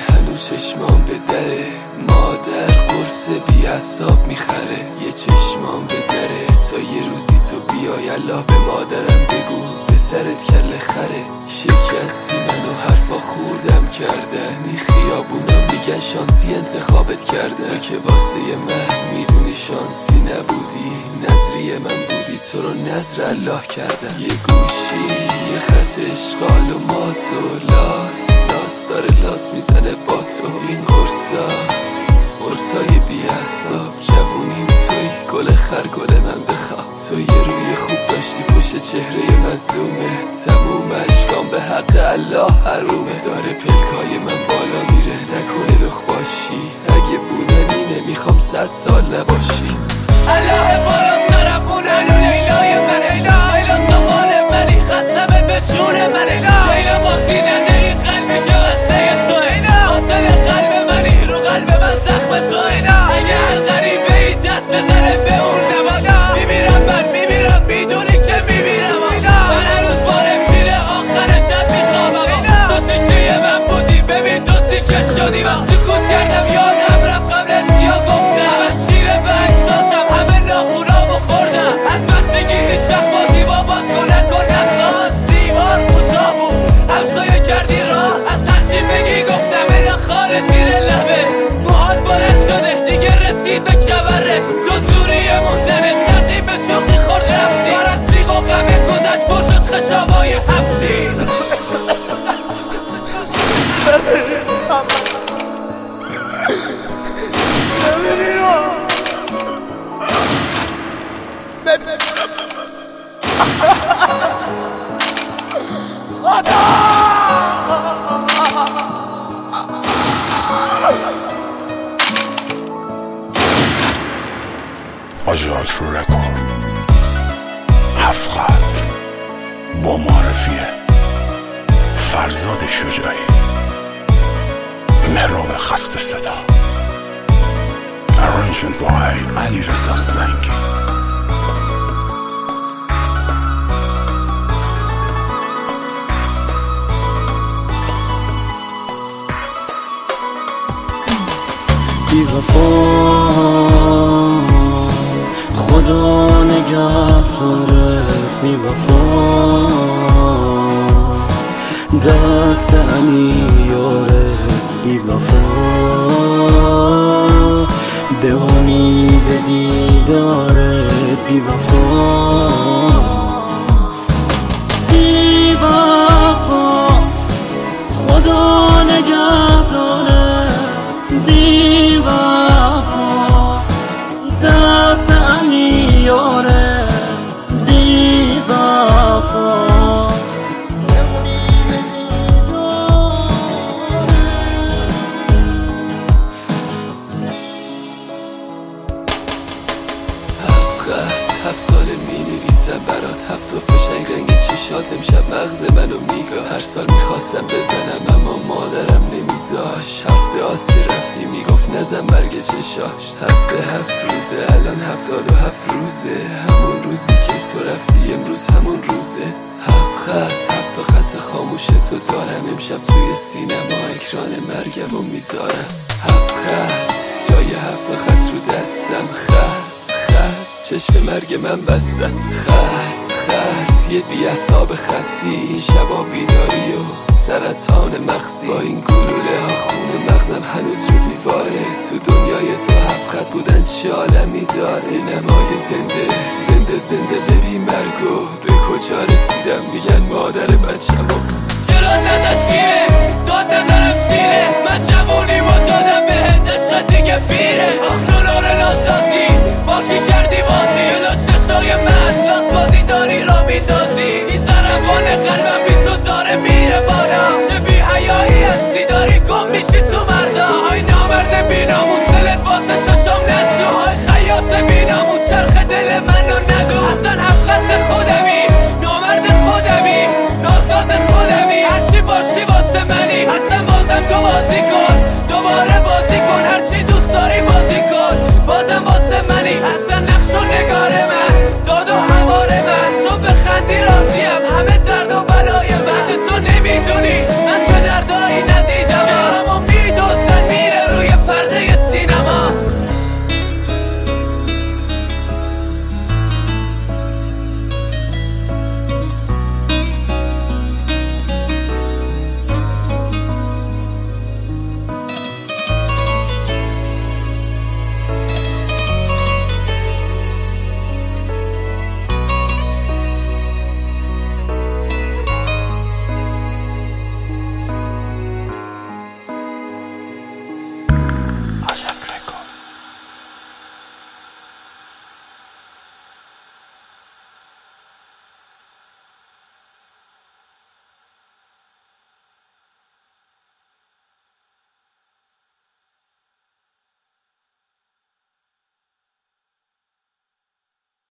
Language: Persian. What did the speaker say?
هنوز چشمام به دره، مادر قرص بی عصاب میخره. یه چشمام به دره تا یه روزی تو بیای الله به مادرم بگو پسرت کله خره. شکستی منو حرفا خوردم کردن، این خیابونا میگن شانسی انتخابت کردن. تو که واسه من میدونی شانسی نبودی، نظری من بودی، تو رو نظر الله کردم. یه گوشی یه خط اشغال و مات و لاس داره لاس میزنه با تو. این قرصای بی حساب جوونیم توی گل خرگل من بخواب. تو یه روی خوب داشتی پشت چهره مظلومه، تموم اشکام به حق الله حرومه. داره پلکای من بالا میره نکنه لخ باشی، اگه بودن اینه میخوام 100 سال نباشی. الله بالا سرمون هنو لیلای من، لیلا تا مال منی خسمه به جون من. لیلا بازی نده این قلبی که وسته توه، قاتل قلب منی رو قلب من زخم توه. اگه هر غریبه ای دست بزنه به اون نماد، میمیرم من میمیرم میدونی که میمیرم. من هنوز بارم میره آخر شب میخوابم، تو تیکه من بودی ببین تو تیکه شدی. من سکوت کردم یادم رفت قبلت یا گفتم، همش خیره به اجزاتم همه ناخونامو خوردم. از بچگی هیچ وقت بازی بابات نکن نخواست، دیوار کوتاه بود همسایه کردی راه. از هرچی بگی گفتم الا خاله زیر لبه، موهات بلند شده دیگه رسید به کبره. تو زوری موندنه تقییم به چوقی خورد رفتی، بار از سیغ و غمه گذشت پر شد خشابای هفتی. آجاک رو رکورد 7 خط با معرفیه فرزاد شجاعی، مهراب خسته صدا، ارنجمنت بای علیرضا زنگی. بی وفا خدا نگه داره، بی وفا دست علی یاره، بی وفا به امید دیداره، بی وفا بی وفا خدا نگه داره، بی وفا دست علی یاره، بی وفا هفت ساله می نویسم برات، 7 فشنگ رنگ چشات امشب مغز منو میگاه. هر سال میخواستم بزنم اما مادرم نمیذاش. هفته آس که رفتی میگفت نزن برگ چشاش. هفته 7 روزه الان 77 روزه، همون روزی که تو رفتی امروز همون روزه. 7 خط 7 خط خاموش تو دارم، امشب توی سینما اکران مرگمو میذارم. 7 خط جای 7 خط رو دستم، خط چشم مرگ من بستن. خط یه بی‌حساب خطی، این شبا بیداری و سرطان مغزی. با این گلوله ها خون مغزم هنوز رو دیواره. تو دنیای تو 7 خط بودن چه عالمی داره. سینمای زنده ببین مرگو، به کجا رسیدم میگن مادر بچه‌مو. جلو نزد شیره داد نزنم سیره، من